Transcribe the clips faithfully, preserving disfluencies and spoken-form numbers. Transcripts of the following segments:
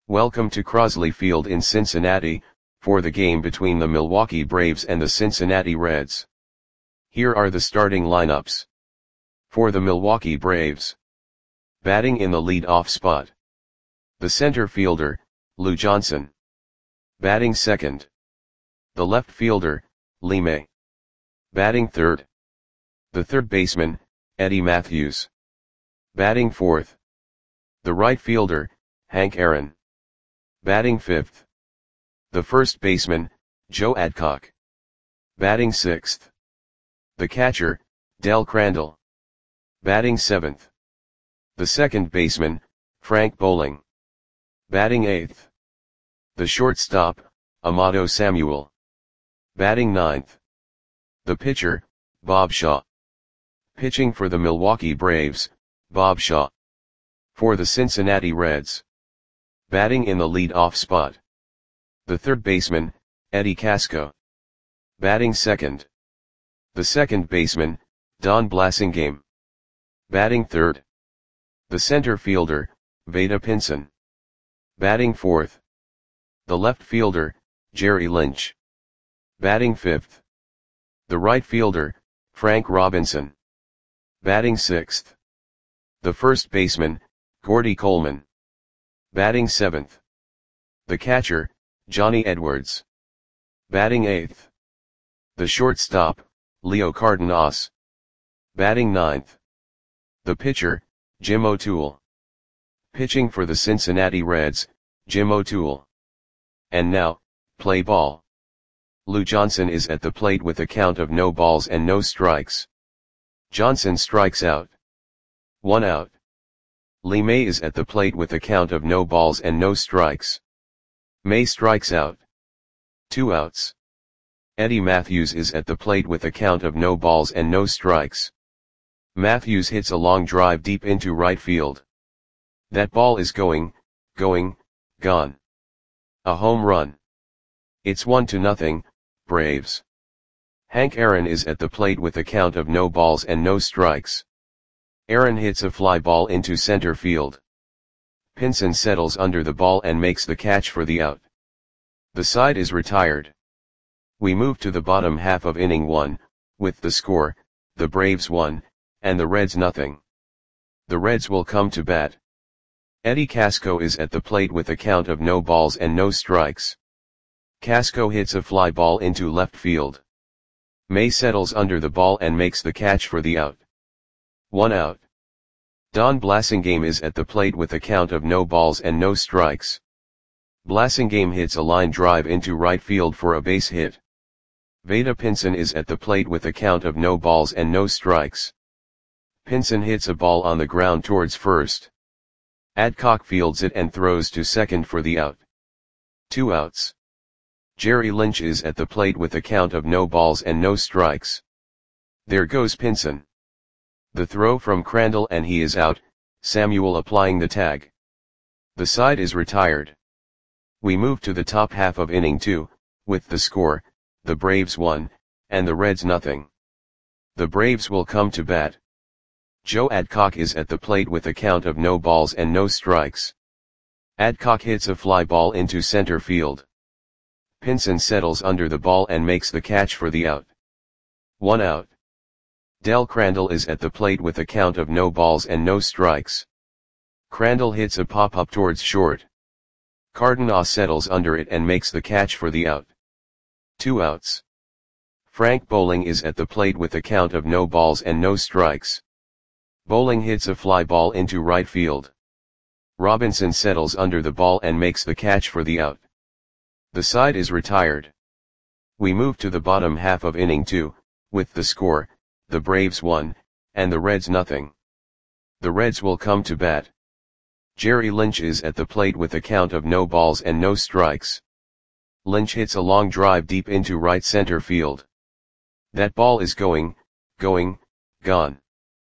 Welcome to Crosley Field in Cincinnati, for the game between the Milwaukee Braves and the Cincinnati Reds. Here are the starting lineups. For the Milwaukee Braves. Batting in the lead-off spot. The center fielder, Lou Johnson. Batting second. The left fielder, Lee May. Batting third. The third baseman, Eddie Mathews. Batting fourth. The right fielder, Hank Aaron. Batting fifth. The first baseman, Joe Adcock. Batting sixth. The catcher, Del Crandall. Batting seventh. The second baseman, Frank Bowling. Batting eighth. The shortstop, Amato Samuel. Batting ninth. The pitcher, Bob Shaw. Pitching for the Milwaukee Braves, Bob Shaw. For the Cincinnati Reds. Batting in the lead-off spot. The third baseman, Eddie Casco. Batting second. The second baseman, Don Blasingame. Batting third. The center fielder, Vada Pinson. Batting fourth. The left fielder, Jerry Lynch. Batting fifth. The right fielder, Frank Robinson. Batting sixth. The first baseman, Gordy Coleman. Batting seventh. The catcher, Johnny Edwards. Batting eighth. The shortstop, Leo Cardenas. Batting ninth. The pitcher, Jim O'Toole. Pitching for the Cincinnati Reds, Jim O'Toole. And now, play ball. Lou Johnson is at the plate with a count of no balls and no strikes. Johnson strikes out. One out. Lee May is at the plate with a count of no balls and no strikes. May strikes out. Two outs. Eddie Mathews is at the plate with a count of no balls and no strikes. Mathews hits a long drive deep into right field. That ball is going, going, gone. A home run. It's one to nothing, Braves. Hank Aaron is at the plate with a count of no balls and no strikes. Aaron hits a fly ball into center field. Pinson settles under the ball and makes the catch for the out. The side is retired. We move to the bottom half of inning one, with the score, the Braves one, and the Reds nothing. The Reds will come to bat. Eddie Casco is at the plate with a count of no balls and no strikes. Casco hits a fly ball into left field. May settles under the ball and makes the catch for the out. One out. Don Blasingame is at the plate with a count of no balls and no strikes. Blasingame hits a line drive into right field for a base hit. Vada Pinson is at the plate with a count of no balls and no strikes. Pinson hits a ball on the ground towards first. Adcock fields it and throws to second for the out. Two outs. Jerry Lynch is at the plate with a count of no balls and no strikes. There goes Pinson. The throw from Crandall and he is out, Samuel applying the tag. The side is retired. We move to the top half of inning two, with the score, the Braves one, and the Reds nothing. The Braves will come to bat. Joe Adcock is at the plate with a count of no balls and no strikes. Adcock hits a fly ball into center field. Pinson settles under the ball and makes the catch for the out. One out. Del Crandall is at the plate with a count of no balls and no strikes. Crandall hits a pop-up towards short. Cardenas settles under it and makes the catch for the out. Two outs. Frank Bowling is at the plate with a count of no balls and no strikes. Bowling hits a fly ball into right field. Robinson settles under the ball and makes the catch for the out. The side is retired. We move to the bottom half of inning two, with the score, the Braves one, and the Reds nothing. The Reds will come to bat. Jerry Lynch is at the plate with a count of no balls and no strikes. Lynch hits a long drive deep into right center field. That ball is going, going, gone.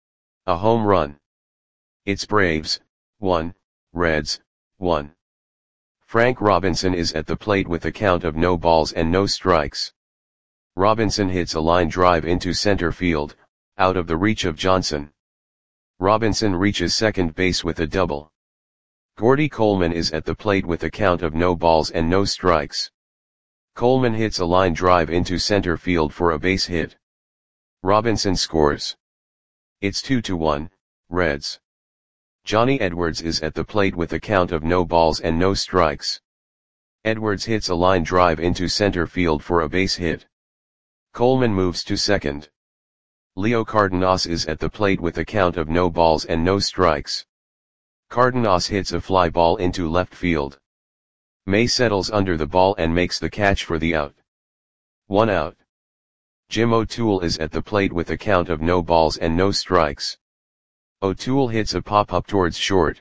A home run. It's Braves, one, Reds, one. Frank Robinson is at the plate with a count of no balls and no strikes. Robinson hits a line drive into center field, out of the reach of Johnson. Robinson reaches second base with a double. Gordy Coleman is at the plate with a count of no balls and no strikes. Coleman hits a line drive into center field for a base hit. Robinson scores. It's two to one, Reds. Johnny Edwards is at the plate with a count of no balls and no strikes. Edwards hits a line drive into center field for a base hit. Coleman moves to second. Leo Cardenas is at the plate with a count of no balls and no strikes. Cardenas hits a fly ball into left field. May settles under the ball and makes the catch for the out. One out. Jim O'Toole is at the plate with a count of no balls and no strikes. O'Toole hits a pop-up towards short.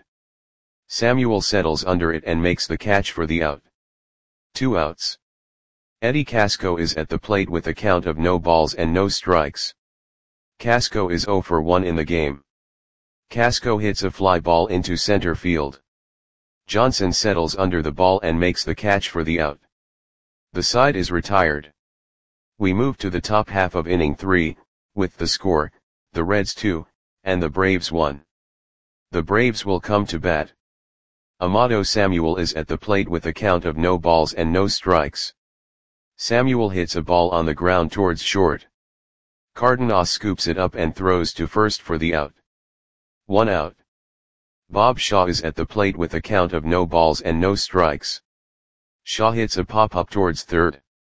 Samuel settles under it and makes the catch for the out. Two outs. Eddie Casco is at the plate with a count of no balls and no strikes. Casco is oh for one in the game. Casco hits a fly ball into center field. Johnson settles under the ball and makes the catch for the out. The side is retired. We move to the top half of inning three, with the score, the Reds two, and the Braves one. The Braves will come to bat. Amato Samuel is at the plate with a count of no balls and no strikes. Samuel hits a ball on the ground towards short. Cardenas scoops it up and throws to first for the out. One out. Bob Shaw is at the plate with a count of no balls and no strikes. Shaw hits a pop-up towards third.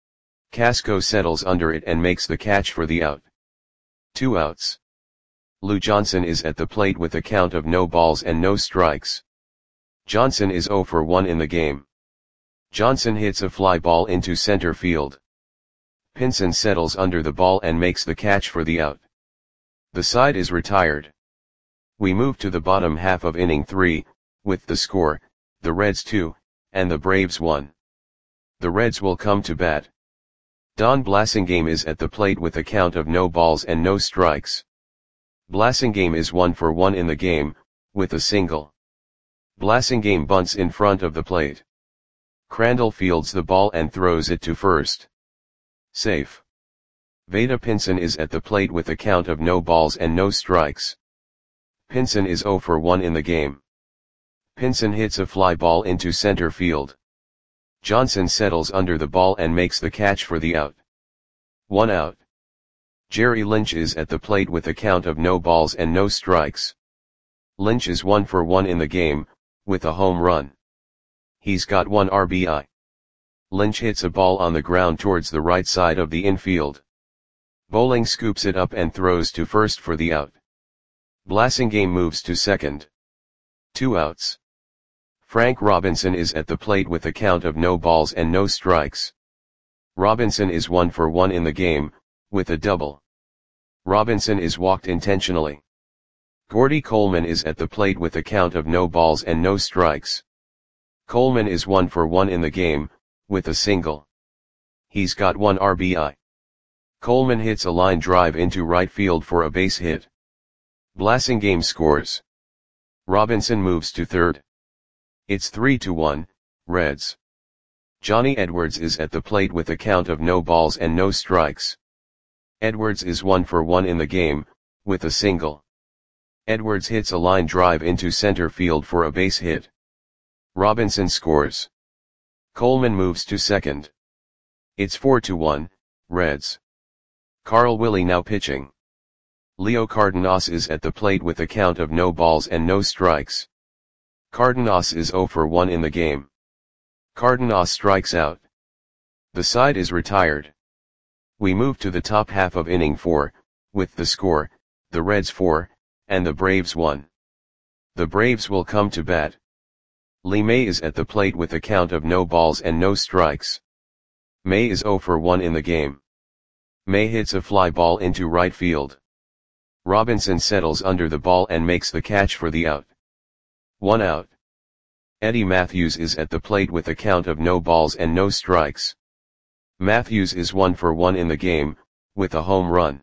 Casco settles under it and makes the catch for the out. Two outs. Lou Johnson is at the plate with a count of no balls and no strikes. Johnson is oh for one in the game. Johnson hits a fly ball into center field. Pinson settles under the ball and makes the catch for the out. The side is retired. We move to the bottom half of inning three, with the score, the Reds two, and the Braves one. The Reds will come to bat. Don Blasingame is at the plate with a count of no balls and no strikes. Blasingame is one for one in the game, with a single. Blasingame bunts in front of the plate. Crandall fields the ball and throws it to first. Safe. Vada Pinson is at the plate with a count of no balls and no strikes. Pinson is oh for one in the game. Pinson hits a fly ball into center field. Johnson settles under the ball and makes the catch for the out. One out. Jerry Lynch is at the plate with a count of no balls and no strikes. Lynch is one for one in the game, with a home run. He's got one R B I. Lynch hits a ball on the ground towards the right side of the infield. Bowling scoops it up and throws to first for the out. Blasingame moves to second. Two outs. Frank Robinson is at the plate with a count of no balls and no strikes. Robinson is one for one in the game, with a double. Robinson is walked intentionally. Gordy Coleman is at the plate with a count of no balls and no strikes. Coleman is one for one in the game, with a single. He's got one R B I. Coleman hits a line drive into right field for a base hit. Blasingame scores. Robinson moves to third. It's three to one, Reds. Johnny Edwards is at the plate with a count of no balls and no strikes. Edwards is one for one in the game, with a single. Edwards hits a line drive into center field for a base hit. Robinson scores. Coleman moves to second. It's four to one, Reds. Carl Willie now pitching. Leo Cardenas is at the plate with a count of no balls and no strikes. Cardenas is oh for one in the game. Cardenas strikes out. The side is retired. We move to the top half of inning four, with the score, the Reds four, and the Braves one. The Braves will come to bat. Lee May is at the plate with a count of no balls and no strikes. May is oh for one in the game. May hits a fly ball into right field. Robinson settles under the ball and makes the catch for the out. One out. Eddie Matthews is at the plate with a count of no balls and no strikes. Matthews is one for one in the game, with a home run.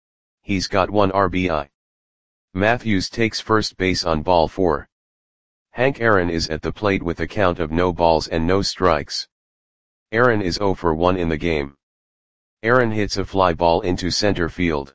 He's got one R B I. Matthews takes first base on ball four. Hank Aaron is at the plate with a count of no balls and no strikes. Aaron is oh for one in the game. Aaron hits a fly ball into center field.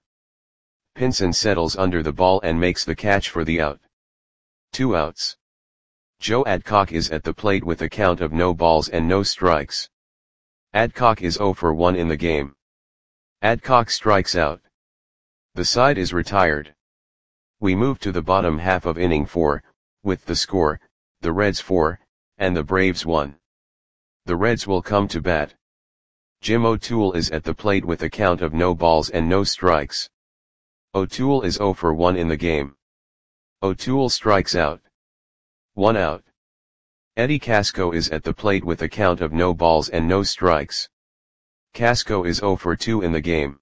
Pinson settles under the ball and makes the catch for the out. Two outs. Joe Adcock is at the plate with a count of no balls and no strikes. Adcock is zero for one in the game. Adcock strikes out. The side is retired. We move to the bottom half of inning four, with the score, the Reds four, and the Braves one. The Reds will come to bat. Jim O'Toole is at the plate with a count of no balls and no strikes. O'Toole is zero for one in the game. O'Toole strikes out. One out. Eddie Casco is at the plate with a count of no balls and no strikes. Casco is zero for two in the game.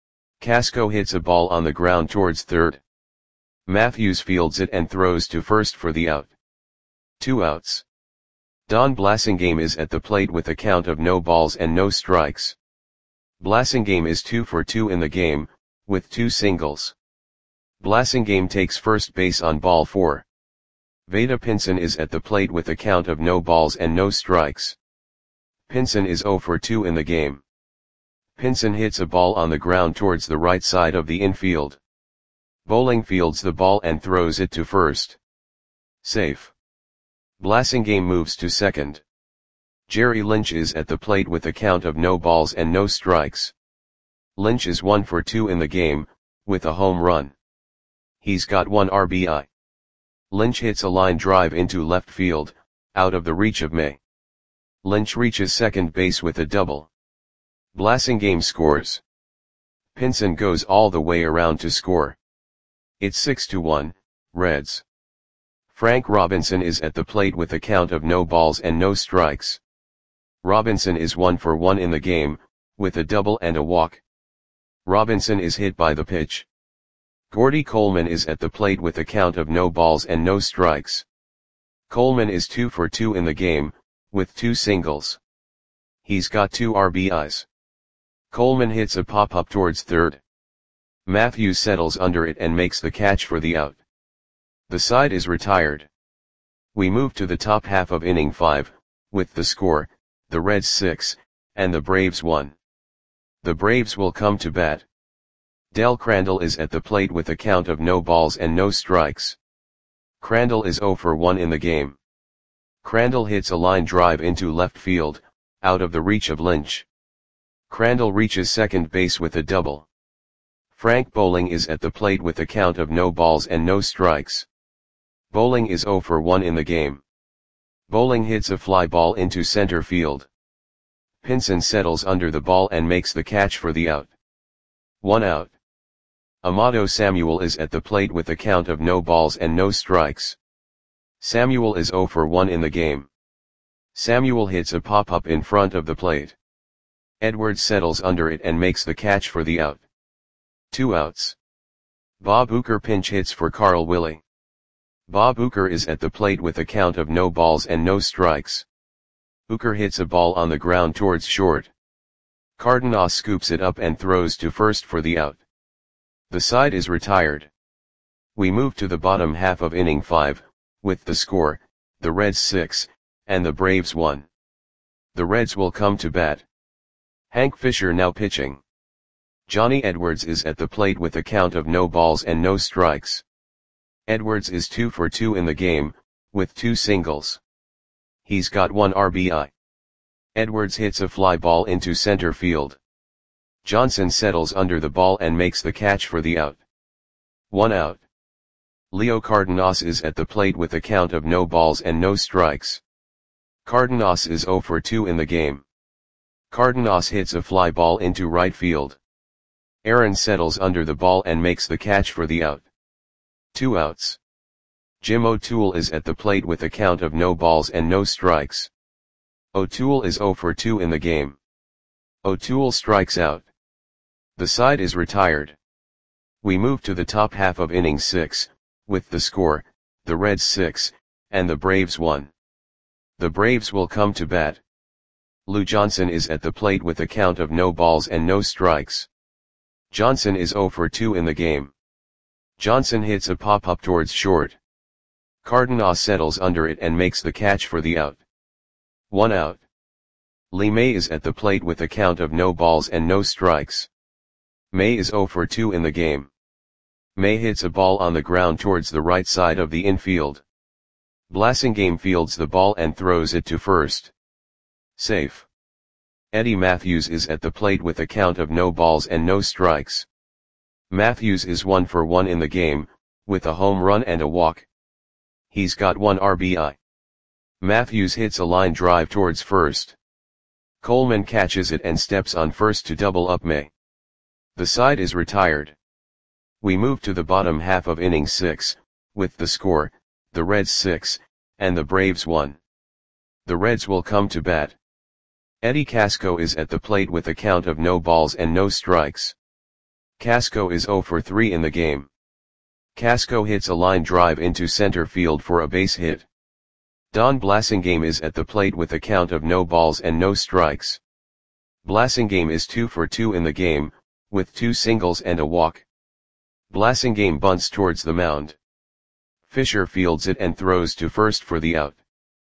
Casco hits a ball on the ground towards third. Matthews fields it and throws to first for the out. Two outs. Don Blasingame is at the plate with a count of no balls and no strikes. Blasingame is two for two in the game, with two singles. Blasingame takes first base on ball four. Vada Pinson is at the plate with a count of no balls and no strikes. Pinson is zero for two in the game. Pinson hits a ball on the ground towards the right side of the infield. Bowling fields the ball and throws it to first. Safe. Blasingame moves to second. Jerry Lynch is at the plate with a count of no balls and no strikes. Lynch is one for two in the game, with a home run. He's got one R B I. Lynch hits a line drive into left field, out of the reach of May. Lynch reaches second base with a double. Blasingame scores. Pinson goes all the way around to score. It's six to one, Reds. Frank Robinson is at the plate with a count of no balls and no strikes. Robinson is one for one in the game, with a double and a walk. Robinson is hit by the pitch. Gordy Coleman is at the plate with a count of no balls and no strikes. Coleman is two for two in the game, with two singles. He's got two R B Is. Coleman hits a pop-up towards third. Matthews settles under it and makes the catch for the out. The side is retired. We move to the top half of inning five, with the score, the Reds six, and the Braves one. The Braves will come to bat. Del Crandall is at the plate with a count of no balls and no strikes. Crandall is zero for one in the game. Crandall hits a line drive into left field, out of the reach of Lynch. Crandall reaches second base with a double. Frank Bowling is at the plate with a count of no balls and no strikes. Bowling is zero for one in the game. Bowling hits a fly ball into center field. Pinson settles under the ball and makes the catch for the out. One out. Amato Samuel is at the plate with a count of no balls and no strikes. Samuel is zero for one in the game. Samuel hits a pop-up in front of the plate. Edwards settles under it and makes the catch for the out. Two outs. Bob Uecker pinch hits for Carl Willie. Bob Uecker is at the plate with a count of no balls and no strikes. Uecker hits a ball on the ground towards short. Cardenas scoops it up and throws to first for the out. The side is retired. We move to the bottom half of inning five, with the score, the Reds six, and the Braves one. The Reds will come to bat. Hank Fisher now pitching. Johnny Edwards is at the plate with a count of no balls and no strikes. Edwards is two for two in the game, with two singles. He's got one R B I. Edwards hits a fly ball into center field. Johnson settles under the ball and makes the catch for the out. One out. Leo Cardenas is at the plate with a count of no balls and no strikes. Cardenas is zero for two in the game. Cardenas hits a fly ball into right field. Aaron settles under the ball and makes the catch for the out. Two outs. Jim O'Toole is at the plate with a count of no balls and no strikes. O'Toole is zero for two in the game. O'Toole strikes out. The side is retired. We move to the top half of inning six, with the score, the Reds six, and the Braves one. The Braves will come to bat. Lou Johnson is at the plate with a count of no balls and no strikes. Johnson is zero for two in the game. Johnson hits a pop-up towards short. Cardenas settles under it and makes the catch for the out. One out. Lee May is at the plate with a count of no balls and no strikes. May is zero for two in the game. May hits a ball on the ground towards the right side of the infield. Blasingame fields the ball and throws it to first. Safe. Eddie Matthews is at the plate with a count of no balls and no strikes. Matthews is one for one in the game, with a home run and a walk. He's got one R B I. Matthews hits a line drive towards first. Coleman catches it and steps on first to double up May. The side is retired. We move to the bottom half of inning six, with the score, the Reds six, and the Braves one. The Reds will come to bat. Eddie Casco is at the plate with a count of no balls and no strikes. Casco is zero for three in the game. Casco hits a line drive into center field for a base hit. Don Blasingame is at the plate with a count of no balls and no strikes. Blasingame is two for two in the game, with two singles and a walk. Blasingame bunts towards the mound. Fisher fields it and throws to first for the out.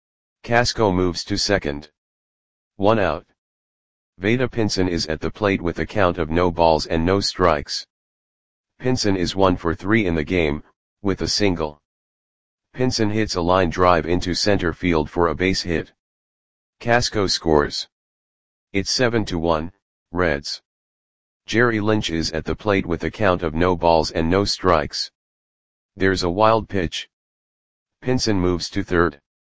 Casco moves to second. One out. Vada Pinson is at the plate with a count of no balls and no strikes. Pinson is one for three in the game, with a single. Pinson hits a line drive into center field for a base hit. Casco scores. It's seven to one, Reds. Jerry Lynch is at the plate with a count of no balls and no strikes. There's a wild pitch. Pinson moves to third.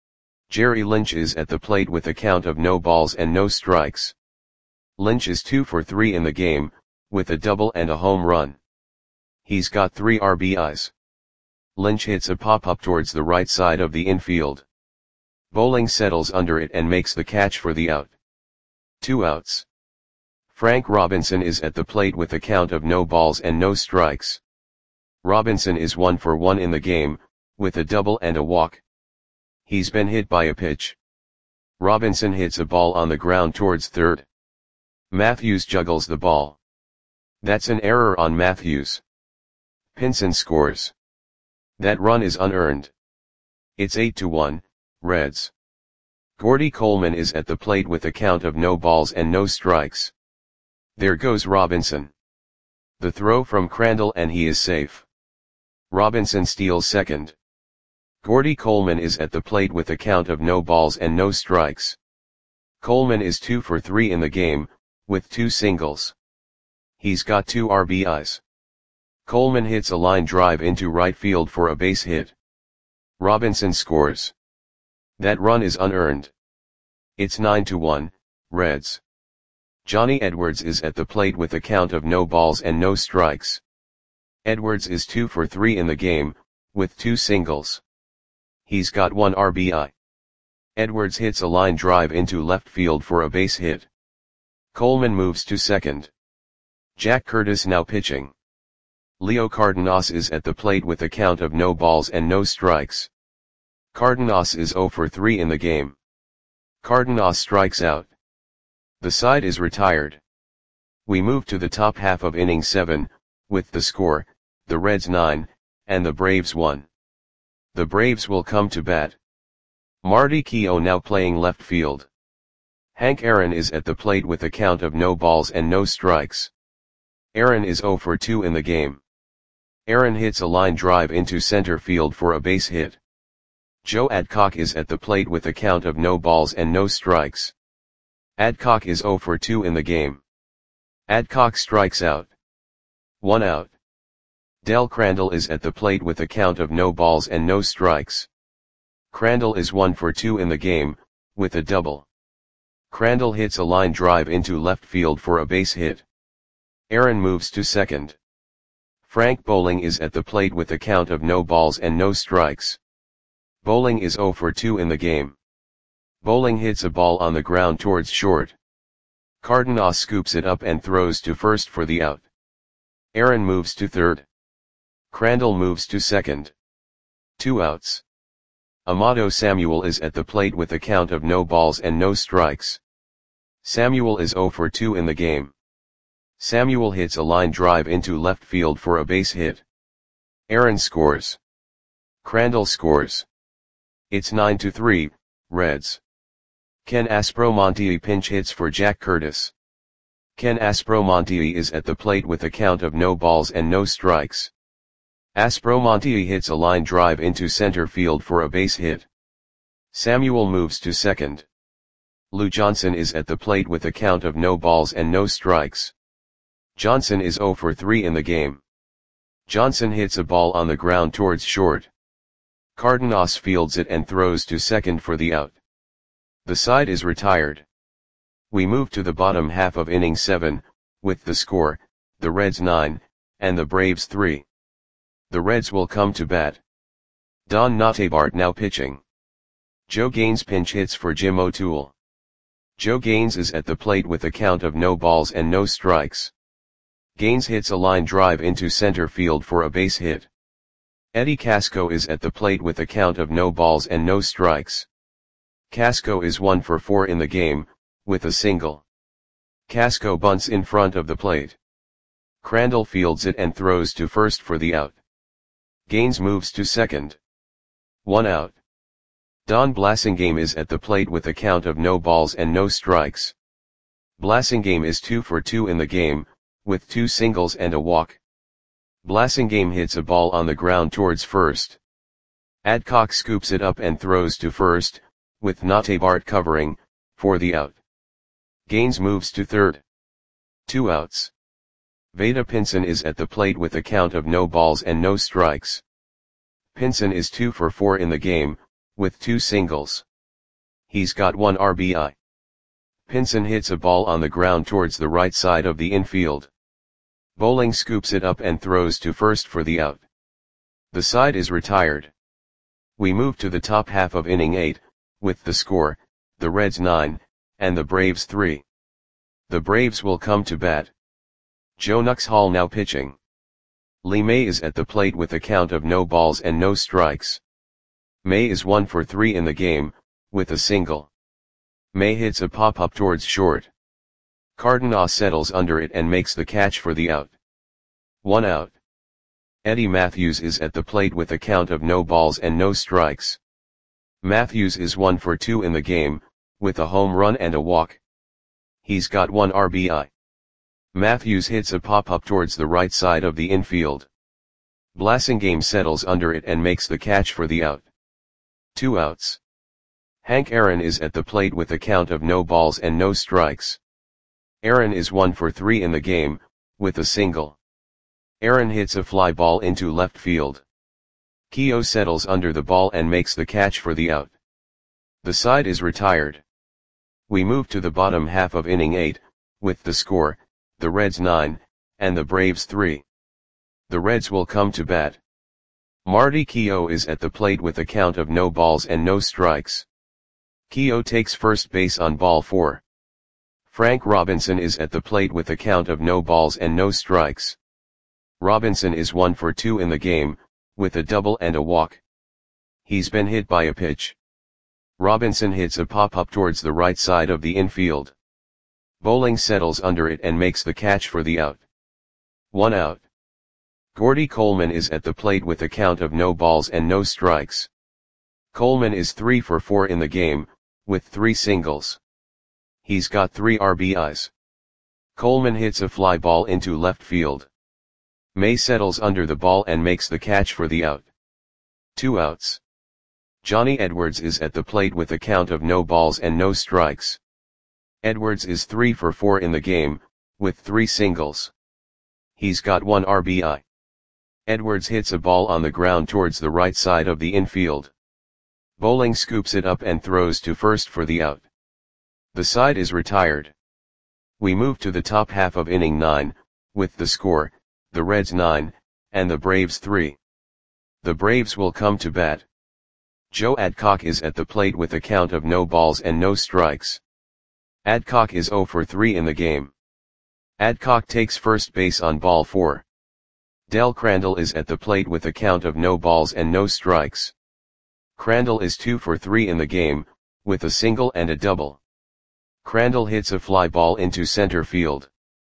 Jerry Lynch is at the plate with a count of no balls and no strikes. Lynch is two for three in the game, with a double and a home run. He's got three R B Is. Lynch hits a pop-up towards the right side of the infield. Bowling settles under it and makes the catch for the out. Two outs. Frank Robinson is at the plate with a count of no balls and no strikes. Robinson is one for one in the game, with a double and a walk. He's been hit by a pitch. Robinson hits a ball on the ground towards third. Matthews juggles the ball. That's an error on Matthews. Pinson scores. That run is unearned. It's eight to one, Reds. Gordy Coleman is at the plate with a count of no balls and no strikes. There goes Robinson. The throw from Crandall and he is safe. Robinson steals second. Gordy Coleman is at the plate with a count of no balls and no strikes. Coleman is two for three in the game, with two singles. He's got two R B Is. Coleman hits a line drive into right field for a base hit. Robinson scores. That run is unearned. It's nine to one, Reds. Johnny Edwards is at the plate with a count of no balls and no strikes. Edwards is two for three in the game, with two singles. He's got one R B I. Edwards hits a line drive into left field for a base hit. Coleman moves to second. Jack Curtis now pitching. Leo Cardenas is at the plate with a count of no balls and no strikes. Cardenas is zero for three in the game. Cardenas strikes out. The side is retired. We move to the top half of inning seven, with the score, the Reds nine, and the Braves one. The Braves will come to bat. Marty Keough now playing left field. Hank Aaron is at the plate with a count of no balls and no strikes. Aaron is zero for two in the game. Aaron hits a line drive into center field for a base hit. Joe Adcock is at the plate with a count of no balls and no strikes. Adcock is zero for two in the game. Adcock strikes out. One out. Del Crandall is at the plate with a count of no balls and no strikes. Crandall is one for two in the game, with a double. Crandall hits a line drive into left field for a base hit. Aaron moves to second. Frank Bowling is at the plate with a count of no balls and no strikes. Bowling is zero for two in the game. Bowling hits a ball on the ground towards short. Cardenas scoops it up and throws to first for the out. Aaron moves to third. Crandall moves to second. Two outs. Amato Samuel is at the plate with a count of no balls and no strikes. Samuel is zero for two in the game. Samuel hits a line drive into left field for a base hit. Aaron scores. Crandall scores. It's nine to three, Reds. Ken Aspromonte pinch hits for Jack Curtis. Ken Aspromonte is at the plate with a count of no balls and no strikes. Aspromonte hits a line drive into center field for a base hit. Samuel moves to second. Lou Johnson is at the plate with a count of no balls and no strikes. Johnson is zero for three in the game. Johnson hits a ball on the ground towards short. Cardenas fields it and throws to second for the out. The side is retired. We move to the bottom half of inning seven, with the score, the Reds nine, and the Braves three. The Reds will come to bat. Don Notabart now pitching. Joe Gaines pinch hits for Jim O'Toole. Joe Gaines is at the plate with a count of no balls and no strikes. Gaines hits a line drive into center field for a base hit. Eddie Casco is at the plate with a count of no balls and no strikes. Casco is one for four in the game, with a single. Casco bunts in front of the plate. Crandall fields it and throws to first for the out. Gaines moves to second. One out. Don Blasingame is at the plate with a count of no balls and no strikes. Blasingame is two for two in the game, with two singles and a walk. Blasingame hits a ball on the ground towards first. Adcock scoops it up and throws to first, with Notabart covering, for the out. Gaines moves to third. Two outs. Vada Pinson is at the plate with a count of no balls and no strikes. Pinson is two for four in the game, with two singles. He's got one R B I. Pinson hits a ball on the ground towards the right side of the infield. Bowling scoops it up and throws to first for the out. The side is retired. We move to the top half of inning eight, with the score, the Reds nine, and the Braves three. The Braves will come to bat. Joe Nuxhall now pitching. Lee May is at the plate with a count of no balls and no strikes. May is one for three in the game, with a single. May hits a pop-up towards short. Cardenas settles under it and makes the catch for the out. One out. Eddie Matthews is at the plate with a count of no balls and no strikes. Matthews is one for two in the game, with a home run and a walk. He's got one R B I. Matthews hits a pop-up towards the right side of the infield. Blasingame settles under it and makes the catch for the out. Two outs. Hank Aaron is at the plate with a count of no balls and no strikes. Aaron is one for three in the game, with a single. Aaron hits a fly ball into left field. Keogh settles under the ball and makes the catch for the out. The side is retired. We move to the bottom half of inning eight, with the score, the Reds nine, and the Braves three. The Reds will come to bat. Marty Keogh is at the plate with a count of no balls and no strikes. Keogh takes first base on ball four. Frank Robinson is at the plate with a count of no balls and no strikes. Robinson is one for two in the game, with a double and a walk. He's been hit by a pitch. Robinson hits a pop-up towards the right side of the infield. Bowling settles under it and makes the catch for the out. One out. Gordy Coleman is at the plate with a count of no balls and no strikes. Coleman is three for four in the game, with three singles. He's got three R B Is. Coleman hits a fly ball into left field. May settles under the ball and makes the catch for the out. Two outs. Johnny Edwards is at the plate with a count of no balls and no strikes. Edwards is three for four in the game, with three singles. He's got one R B I. Edwards hits a ball on the ground towards the right side of the infield. Bowling scoops it up and throws to first for the out. The side is retired. We move to the top half of inning nine, with the score, the Reds nine, and the Braves three. The Braves will come to bat. Joe Adcock is at the plate with a count of no balls and no strikes. Adcock is zero for three in the game. Adcock takes first base on ball four. Del Crandall is at the plate with a count of no balls and no strikes. Crandall is two for three in the game, with a single and a double. Crandall hits a fly ball into center field.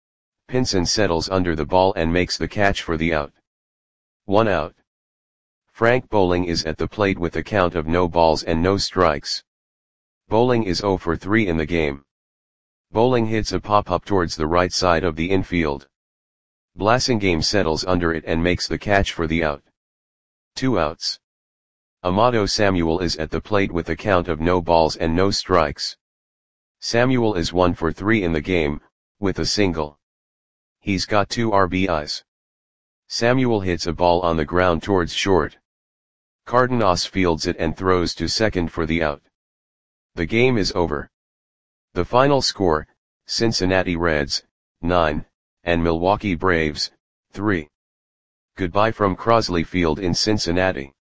Pinson settles under the ball and makes the catch for the out. One out. Frank Bowling is at the plate with a count of no balls and no strikes. Bowling is zero for three in the game. Bowling hits a pop-up towards the right side of the infield. Blasingame settles under it and makes the catch for the out. Two outs. Amato Samuel is at the plate with a count of no balls and no strikes. Samuel is one for three in the game, with a single. He's got two R B Is. Samuel hits a ball on the ground towards short. Cardenas fields it and throws to second for the out. The game is over. The final score, Cincinnati Reds, nine, and Milwaukee Braves, three. Goodbye from Crosley Field in Cincinnati.